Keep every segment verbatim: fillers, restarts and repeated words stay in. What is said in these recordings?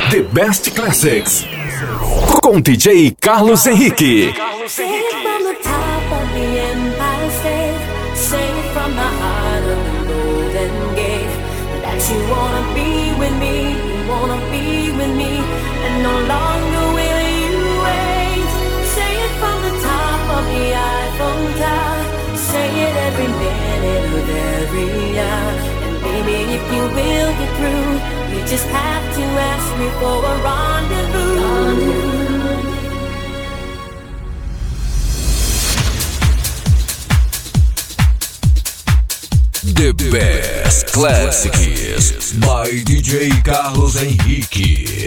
The Best Classics com D J Carlos Henrique. Say it from the top of the Empire State, say it from the heart of the Golden Gate, that you wanna be with me, you wanna be with me, and no longer will you wait. Say it from the top of the Eiffel Tower, say it every minute of every hour, and baby if you will get through, you just have to ask me for a rendezvous. rendezvous. The Best Classics by D J Carlos Henrique.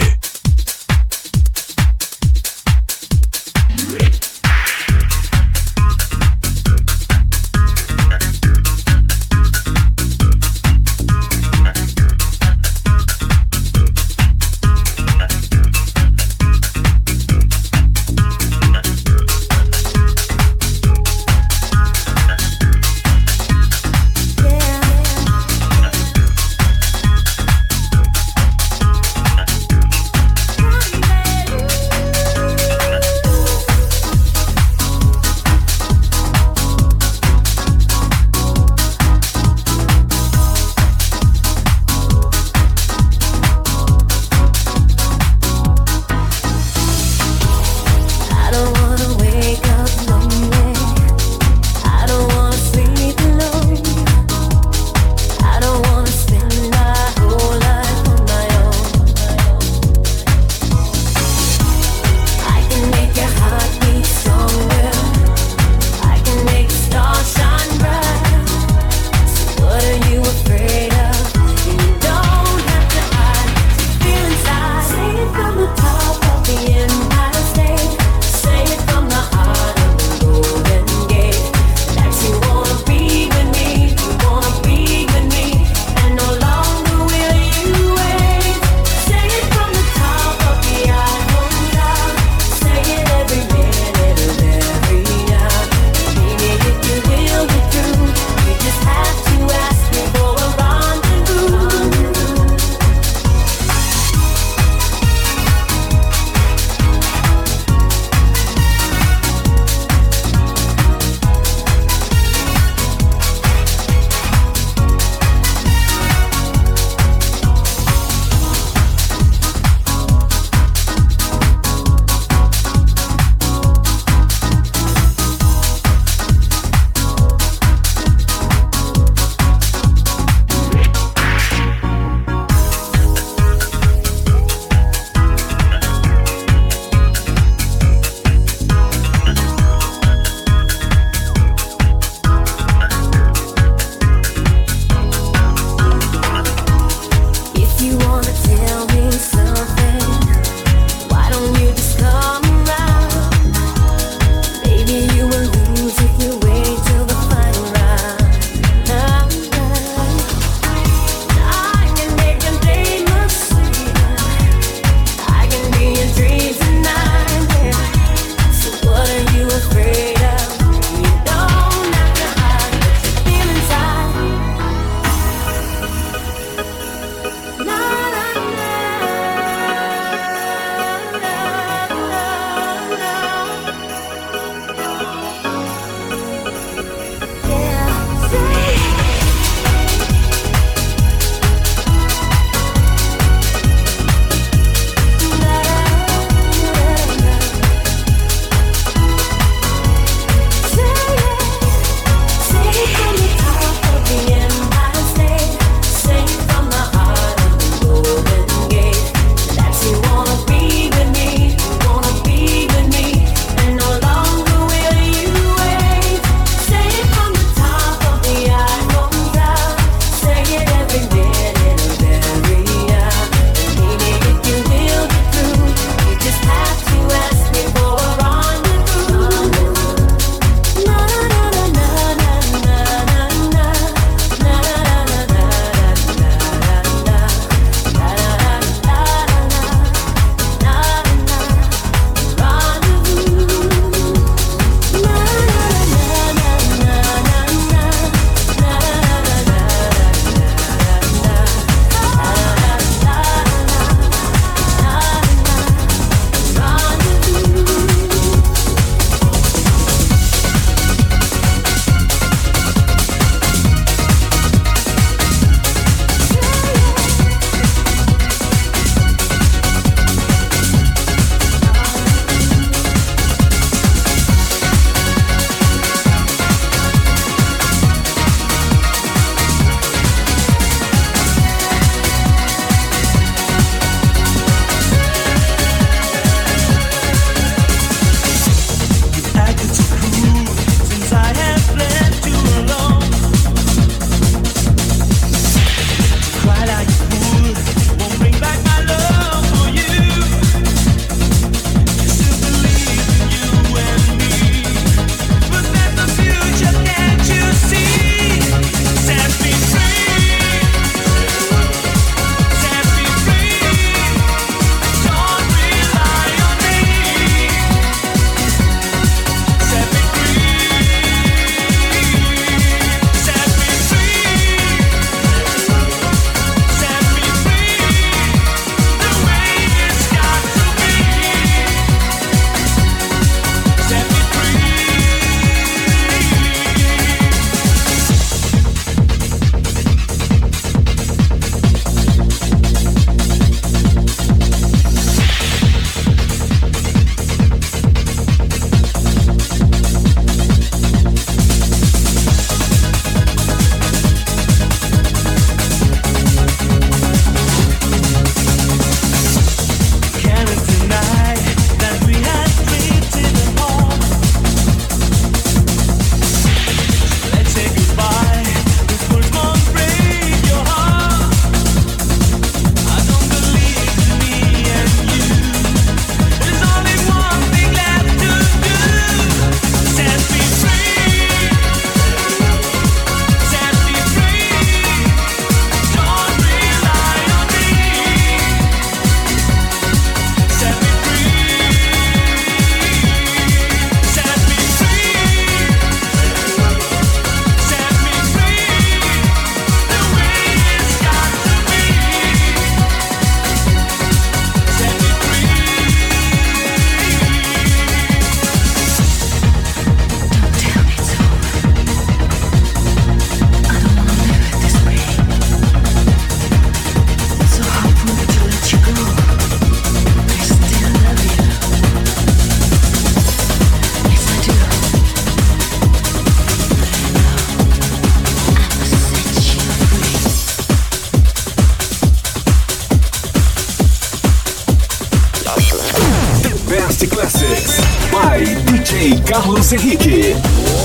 Best Classics by D J Carlos Henrique.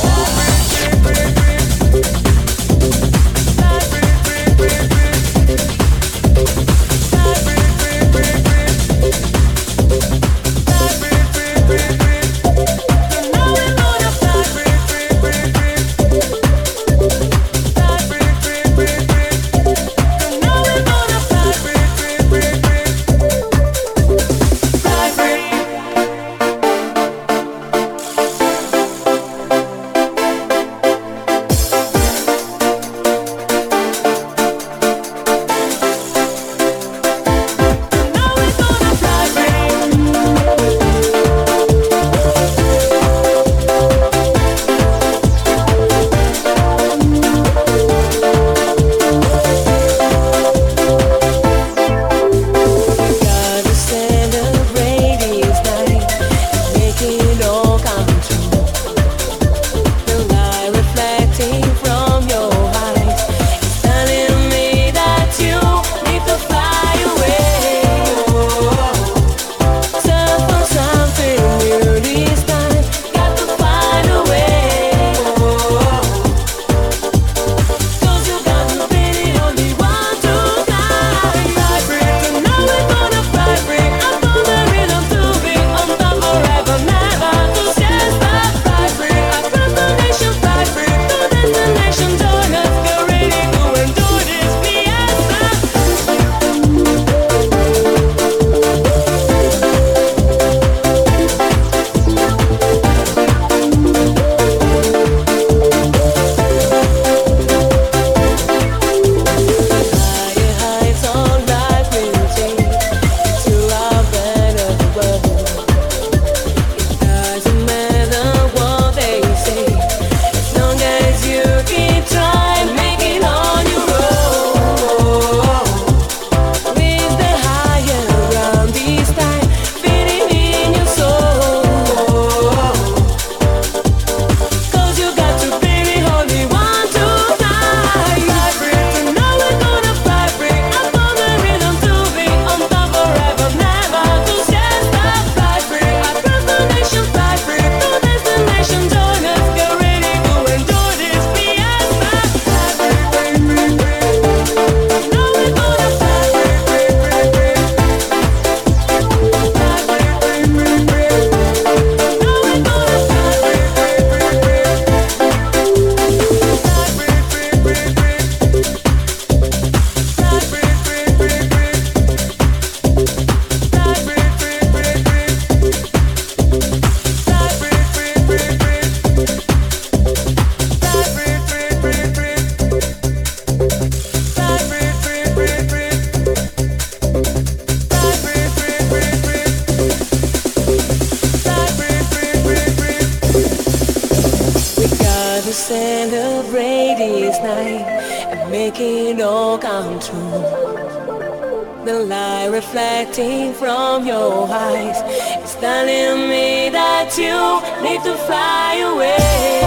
Reflecting from your eyes, it's telling me that you need to fly away.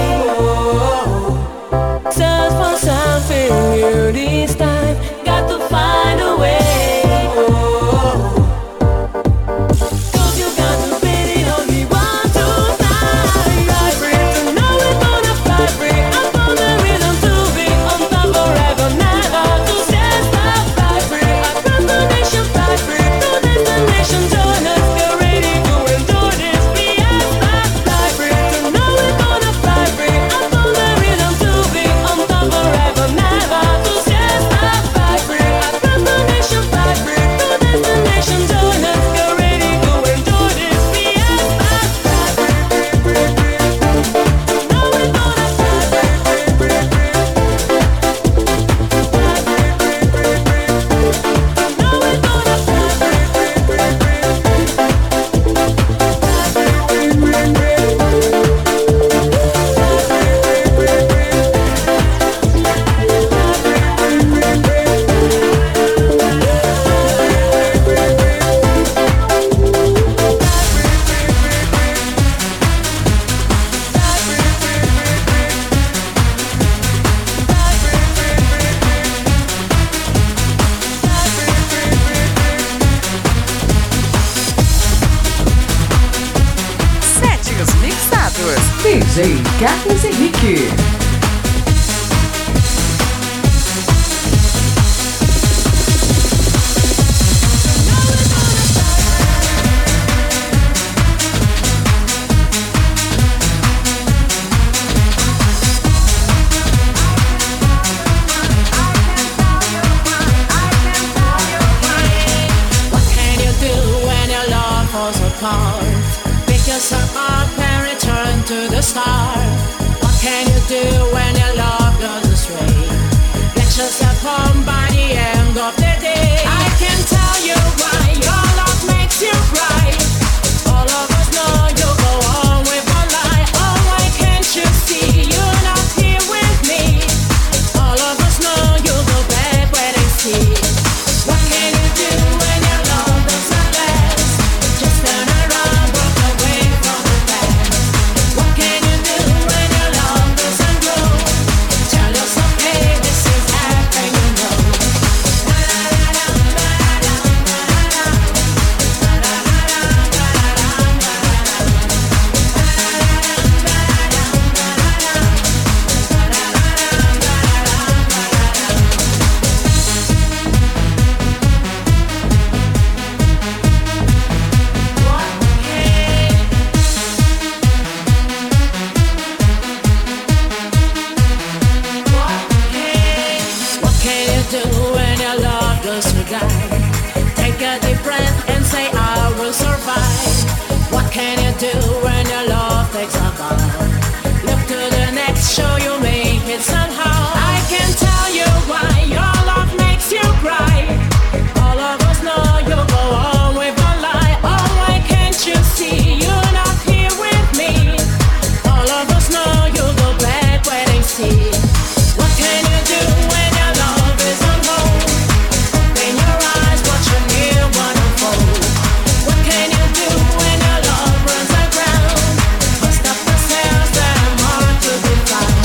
Search for something new this time, got to find a way. Cause you got to be the only one tonight. Vibrate, to know we're gonna vibrate. I found the rhythm to be on top forever, never to stand stop. Vibrate, I got the nation vibrate. Destination, join us, get ready to endure this fiesta. Vibrate, to know we're gonna vibrate. I found the rhythm to be on top forever, never to stand stop. Vibrate, I got the D J Carlos Henrique. Pick yourself up and return to the start. What can you do when your love goes astray? Get yourself home by the end of the day. I can tell you why your love makes you cry. All of us know you go on with a lie. Oh, why can't you see you're not here with me? All of us know you go back where they see. What can you do when your love doesn't last? Just turn around, walk away from the past. What can you do when your love doesn't grow? Tell yourself, hey, this is happening, you know. What can you do when your love goes to die? Take a deep breath and say, I will survive. What can you do when your love takes a bow? Look to the next show, you make it somehow. I can tell you why your love makes you cry. All of us know you go on with a lie. Oh, why can't you see you're not here with me? All of us know you go back where they see. What can you do when your love is on hold? Open your eyes, watch a new one unfold. What can you do when your love runs aground? Bust up the cells that are hard to be found.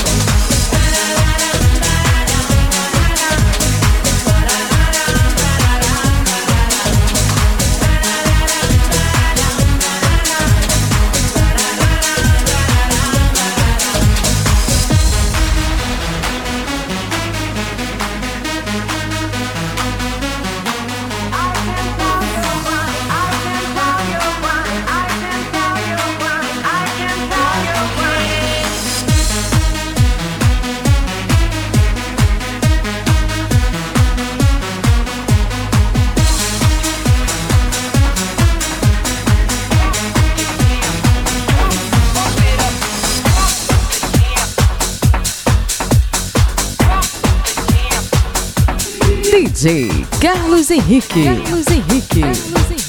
D J Carlos Henrique. Carlos Henrique. Carlos Henrique.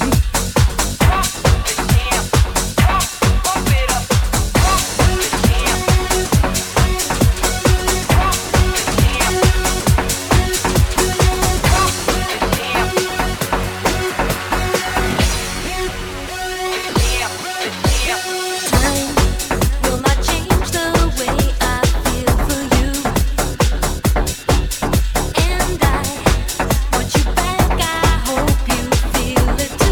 Will not change the way I feel for you, and I want you back. I hope you feel it too.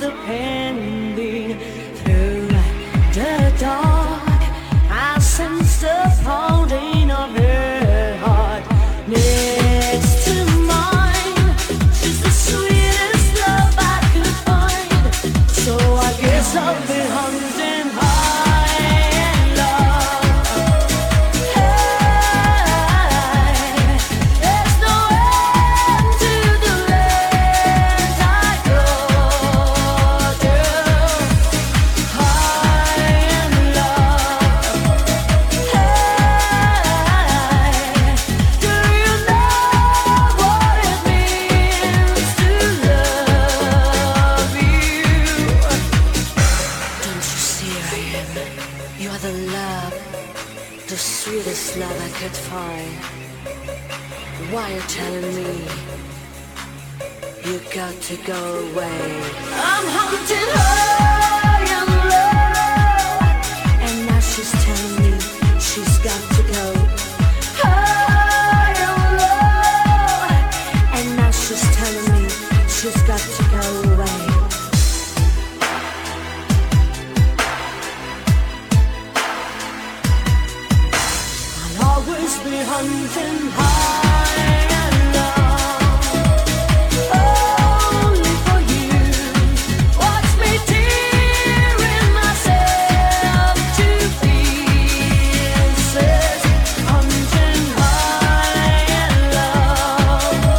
depending through the dark. I sense the pounding of her heart next to mine. She's the sweetest love I could find, so I guess I'll be hunting high and low. Hey, there's no end to the length I go to, high and low. Hey, do you know what it means to love you? Don't you see I am? You are the love, the sweetest love I could find. Why you telling me you got to go away? I'm hunting high and low, and now she's telling me she's got to go high and low, and now she's telling me she's got to go away. I'll always be hunting high and low, only for you. Watch me tearing myself to pieces, hunting high and low.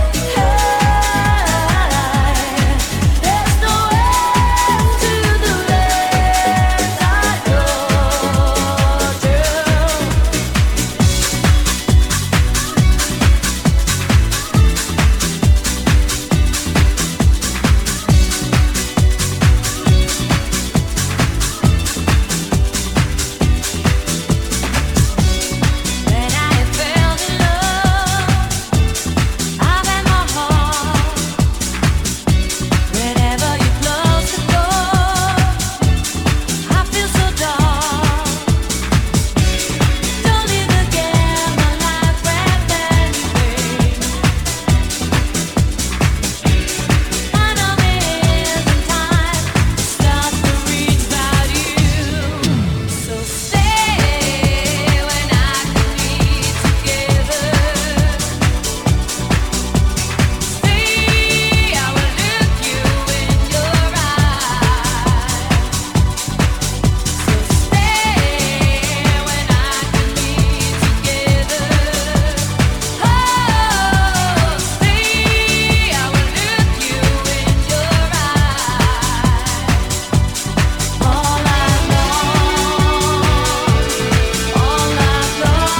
Hey, there's no end to the length I go to. When I fell in love, I've had my heart. Whenever you close the door, I feel so dark. Don't leave again, my life wrapped anyway. I know there isn't time to stop to read about you. So stay when I can be together. Stay, I will look you in your eyes. So stay when I can be together. Oh, stay, I will look you in your eyes. All night long, all night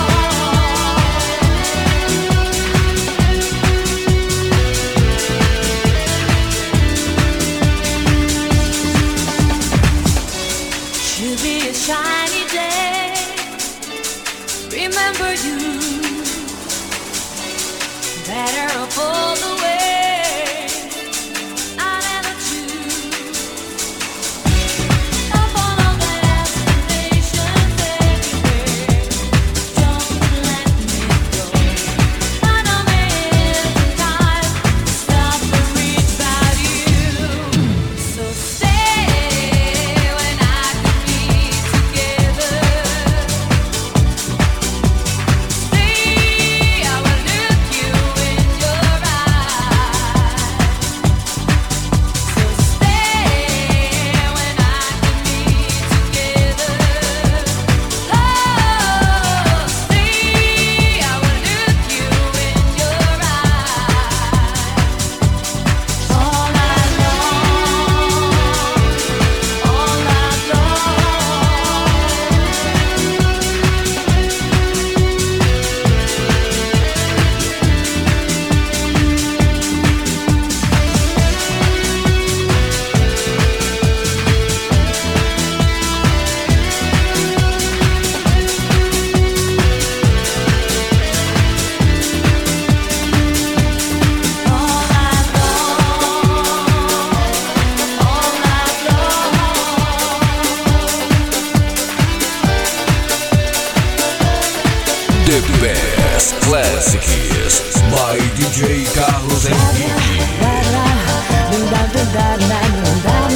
should be a shiny day. Remember you better of all the way. I never choose up on all the destinations everywhere. Don't let me go. I know there isn't time to stop to read about you. So stay when I can be together. Stay, I will look you in your Classics by D J Carlos Henrique.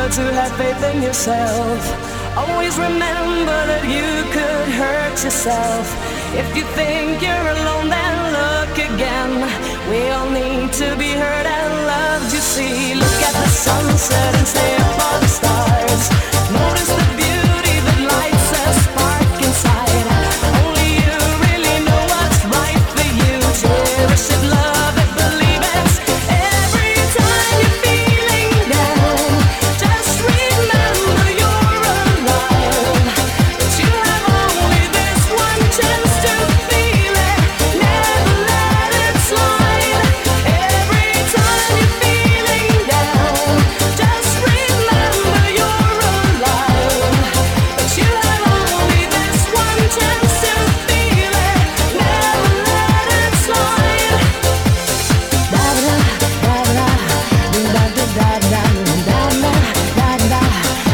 to have faith in yourself. Always remember that you could hurt yourself. If you think you're alone, then look again. We all need to be heard and loved, you see. Look at the sunset and stare for the stars. Notice the beauty that lights a spark inside. Only you really know what's right for you. Cherish it, love it, believe it. Every time you're feeling down, just remember you're alive. That you have only this one chance to feel it. Never let it slide. Every time you're feeling down, just remember you're alive. That you have only this one chance to feel it. Never let it slide. Da da da da da da da da da da da da da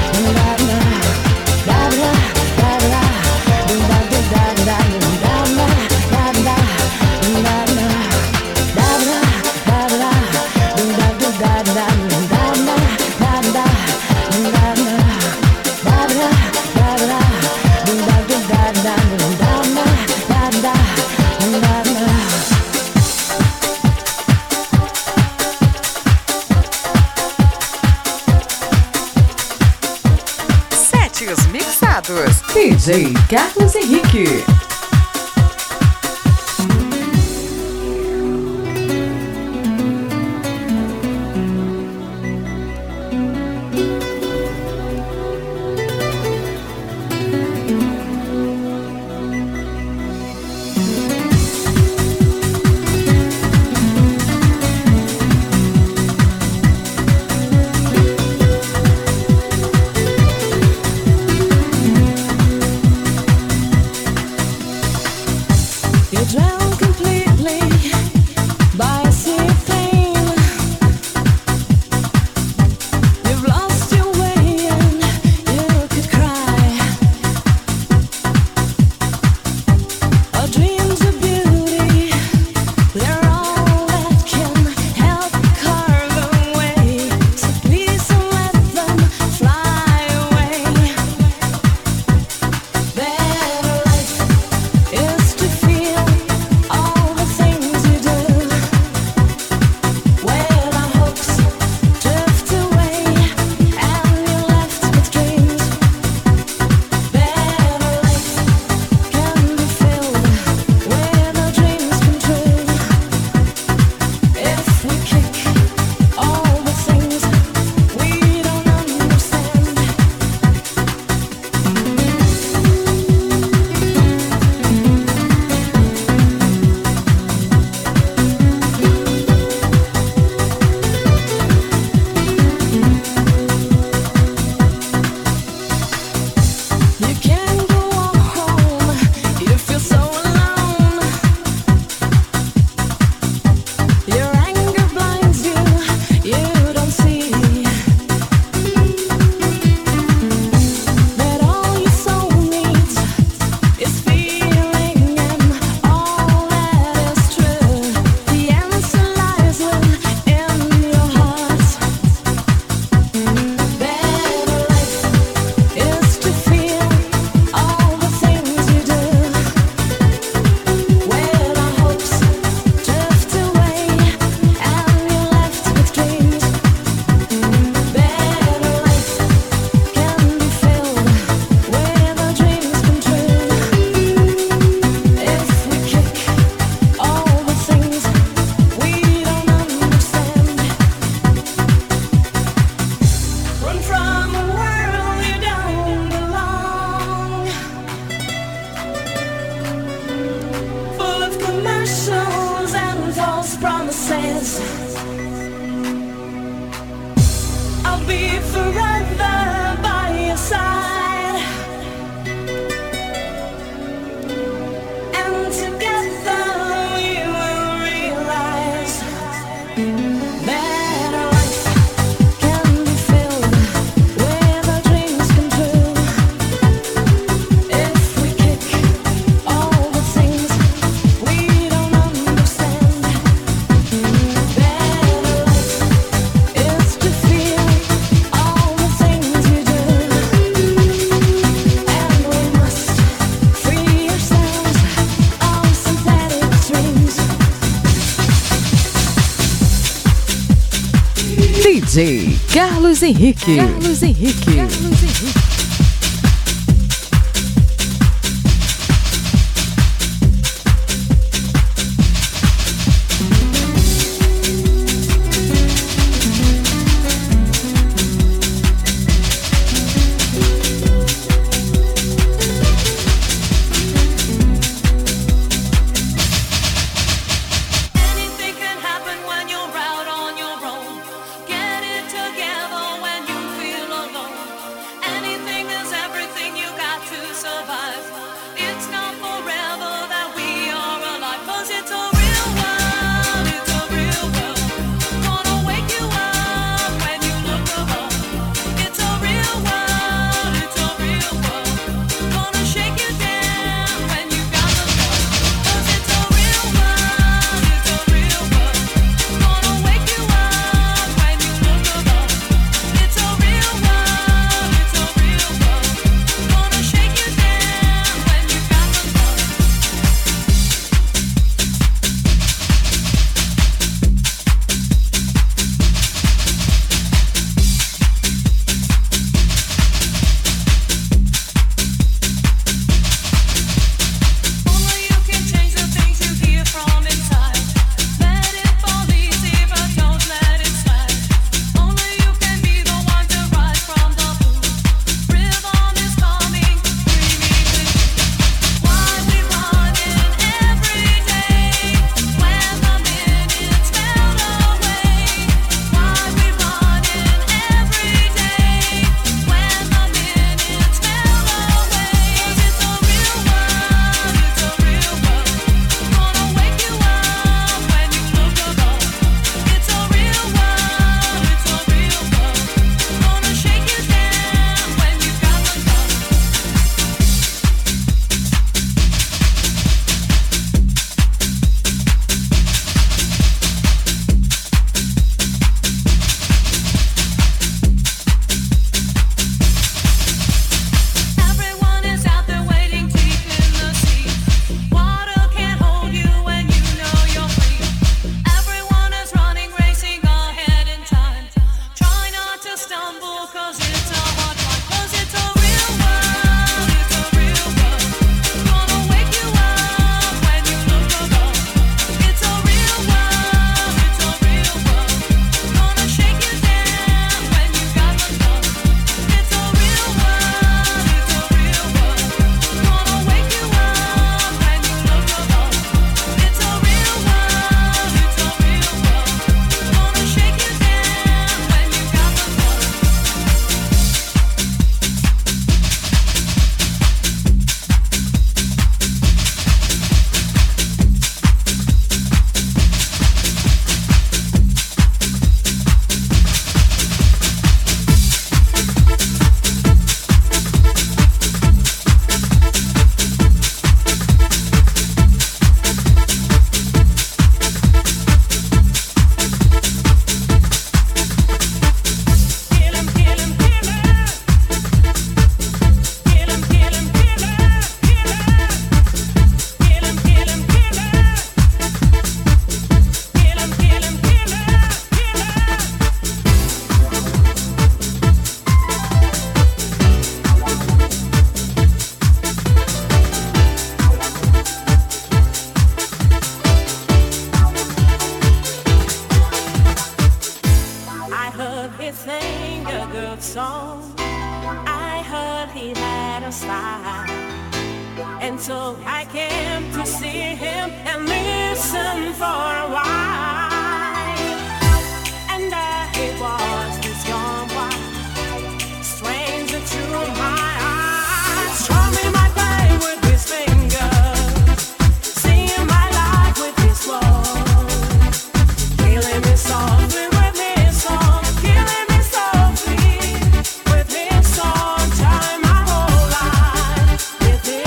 Setes mixados. D J Carlos Henrique. All J Carlos Henrique. Carlos Henrique. Carlos Henrique.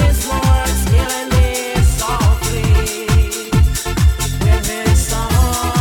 With his song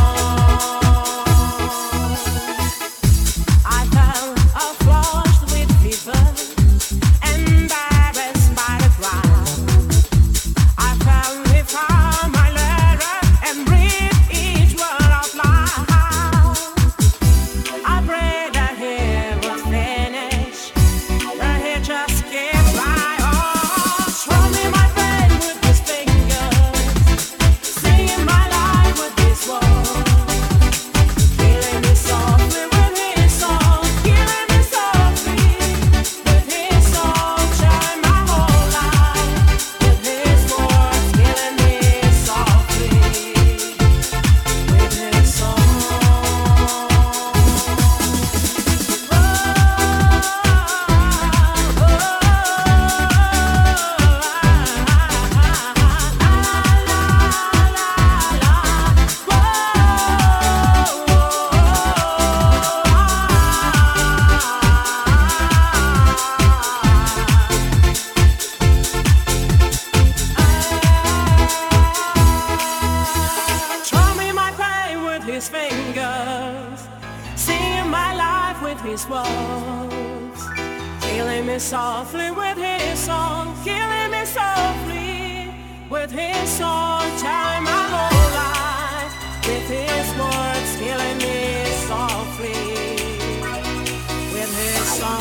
with his words, killing me softly with his song, killing me softly with his song, telling my whole life with his words, killing me softly with his song.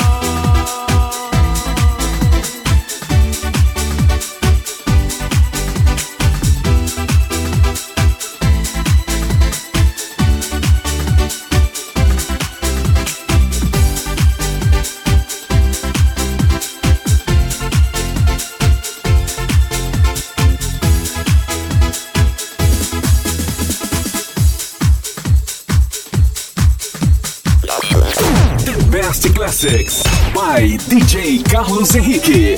Best Classics by D J Carlos Henrique.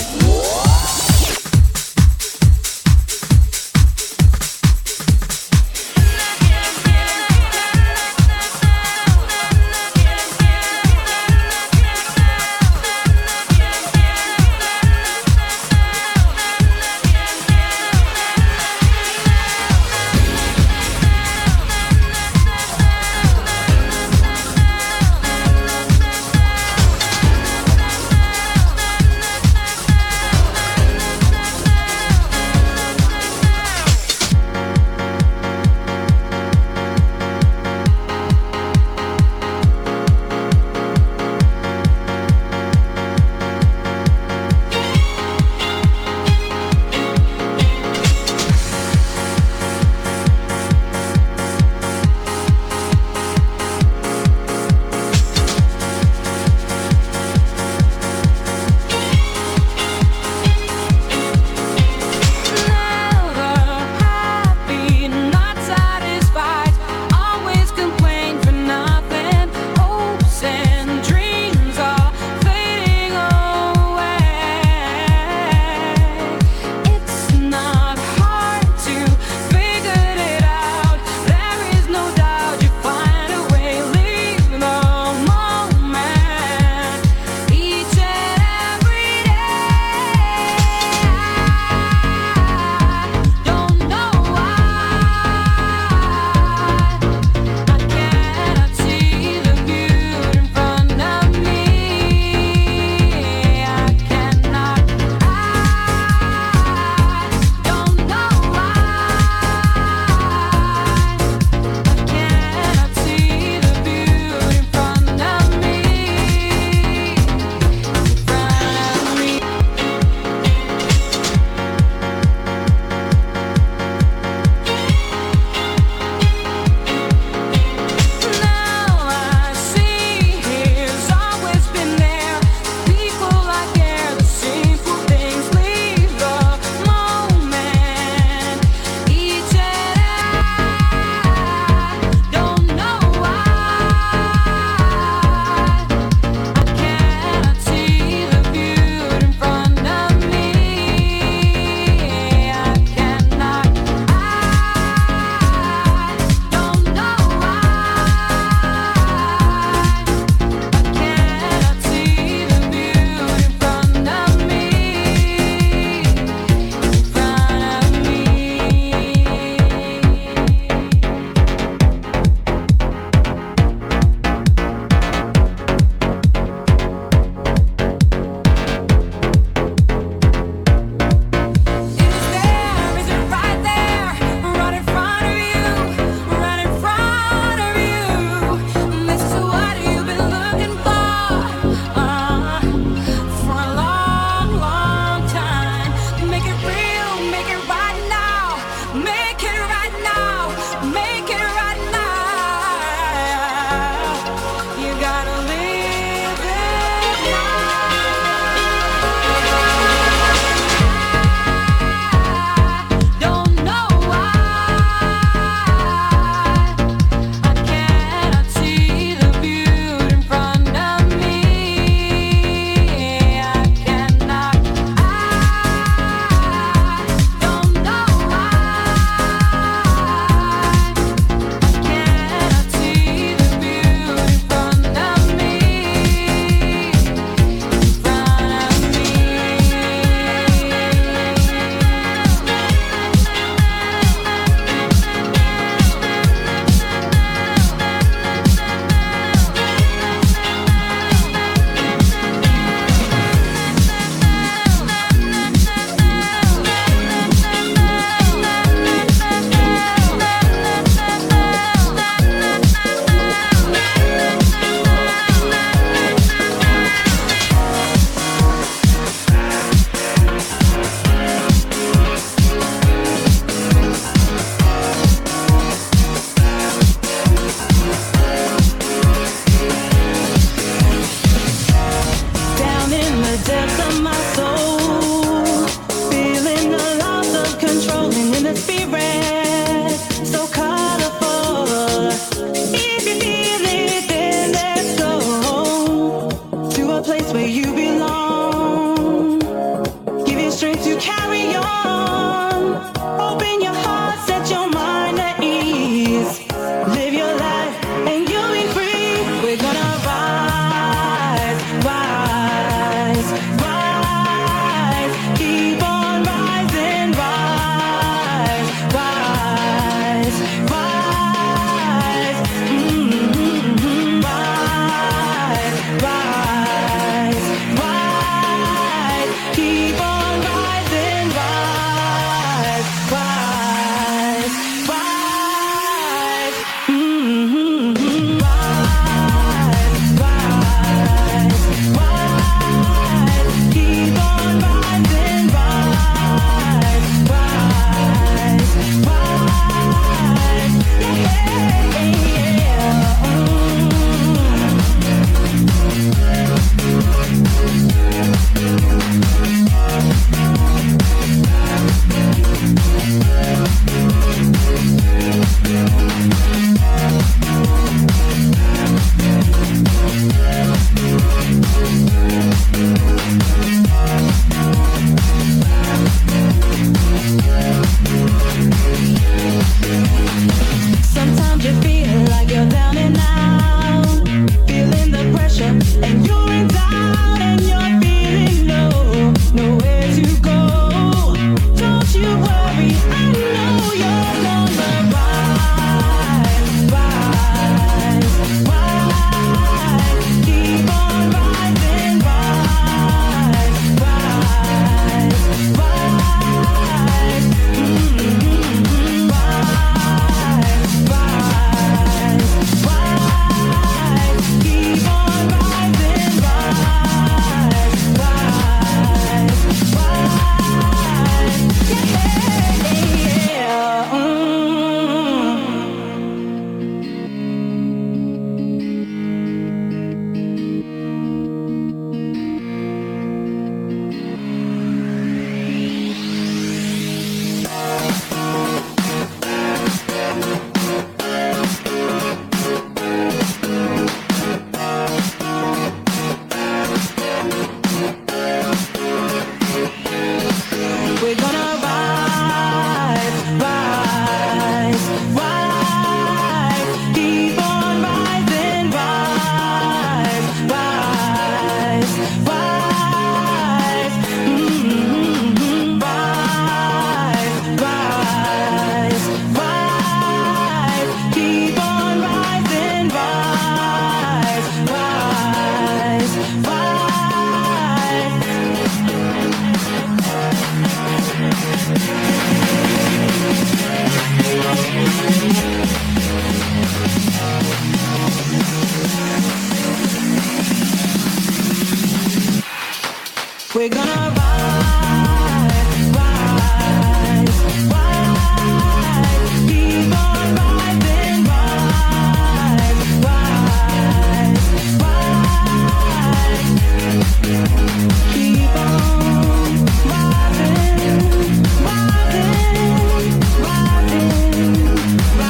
We're gonna ride, ride, ride, keep on riding, ride, ride, ride, keep on riding, riding, riding,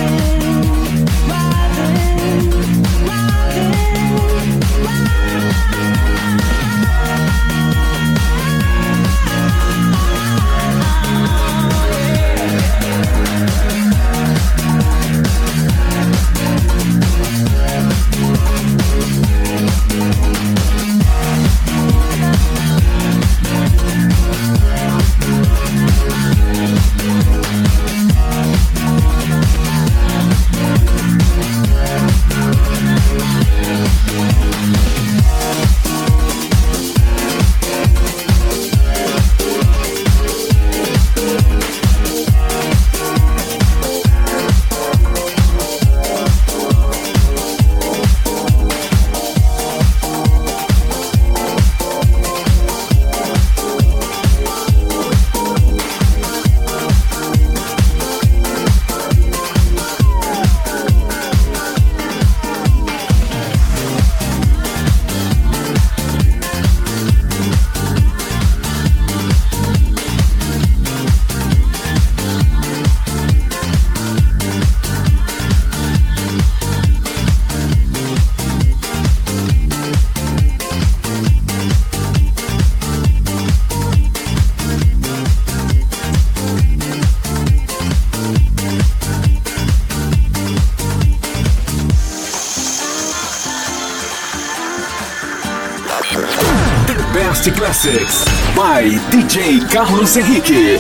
Best Classics by D J Carlos Henrique.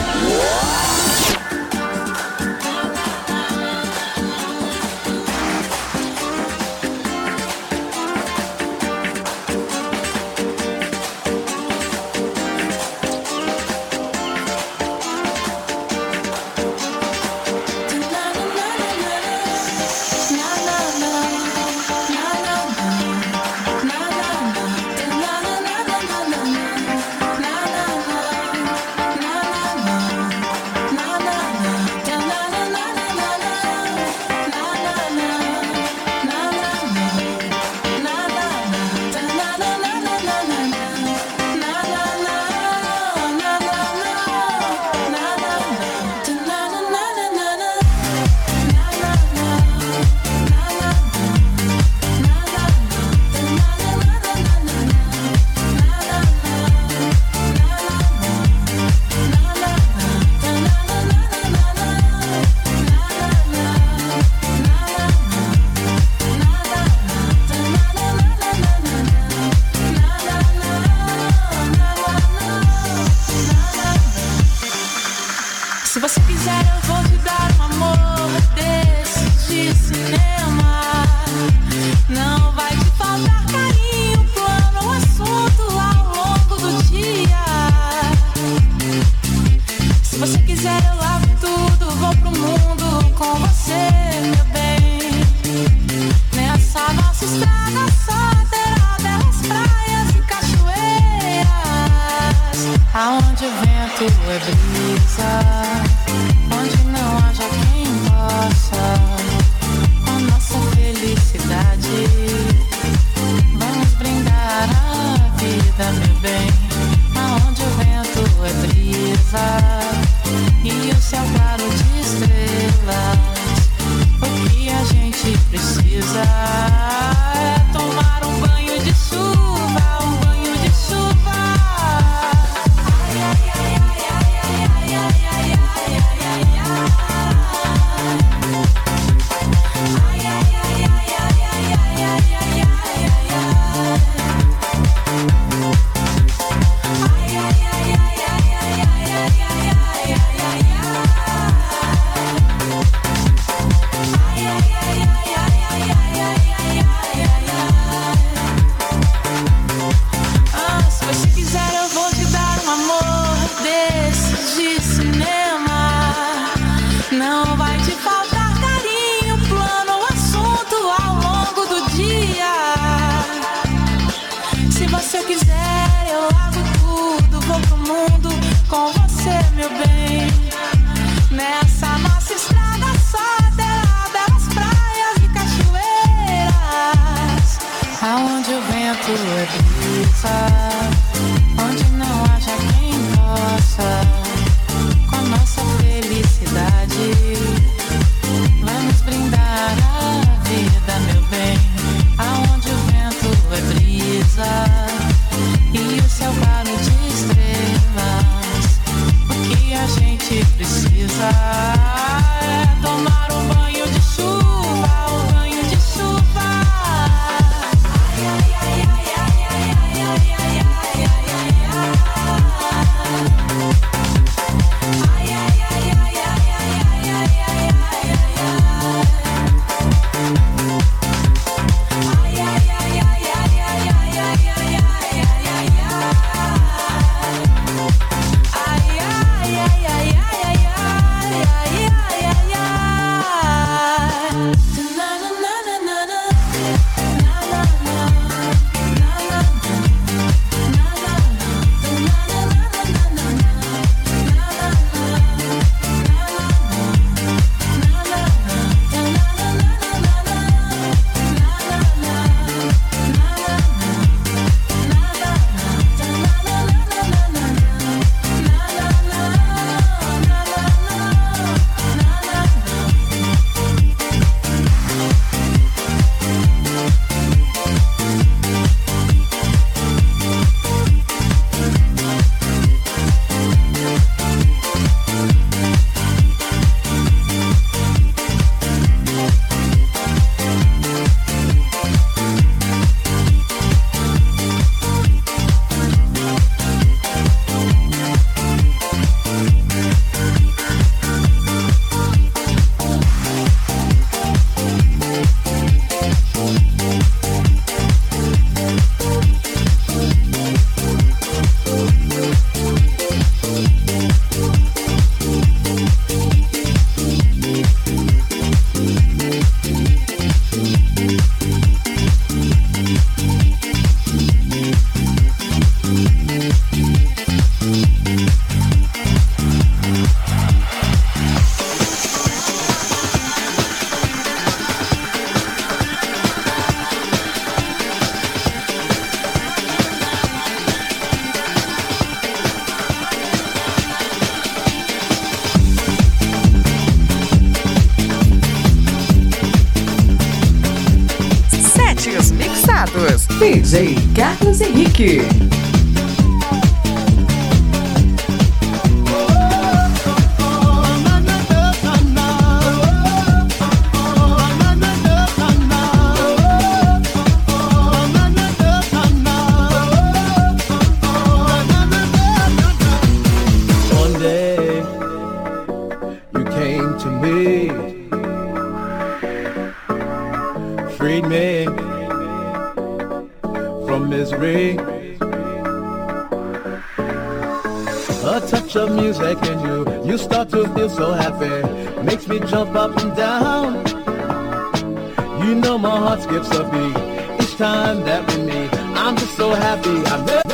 Se você quiser, eu vou te dar um amor desse de cinema. Não vai te faltar carinho, plano, assunto ao longo do dia. Se você quiser, eu lavo tudo, vou pro mundo com você, meu bem. Nessa nossa estrada só terá belas praias e cachoeiras, aonde o vento é brisa, onde não haja quem possa a nossa felicidade. Vamos brindar a vida, meu bem, aonde o vento é brisa e o céu claro de estrelas. O que a gente precisa é tomar um banho de chuva, um banho de chuva. Ai, ai, ai, ai, ai, ai, ai, ai, ai, ai, ai, ai. Se você quiser, eu lavo tudo. com você, meu bem. Nessa nossa estrada só terá belas praias e cachoeiras, aonde o vento é brisa, onde não haja quem possa com a nossa felicidade. Vamos brindar a vida, meu bem, aonde o vento é brisa e o céu claro de estrelas. O que a gente precisa é tomar um banho de chuva, um banho de chuva. Ai, ai, ai, ai, ai, ai, ai, ai, ai, ai, ai, D J Carlos Henrique. One day you came to me, freed me from misery. A touch of music in you, you start to feel so happy, makes me jump up and down. You know my heart skips a beat each time that we meet. I'm just so happy I met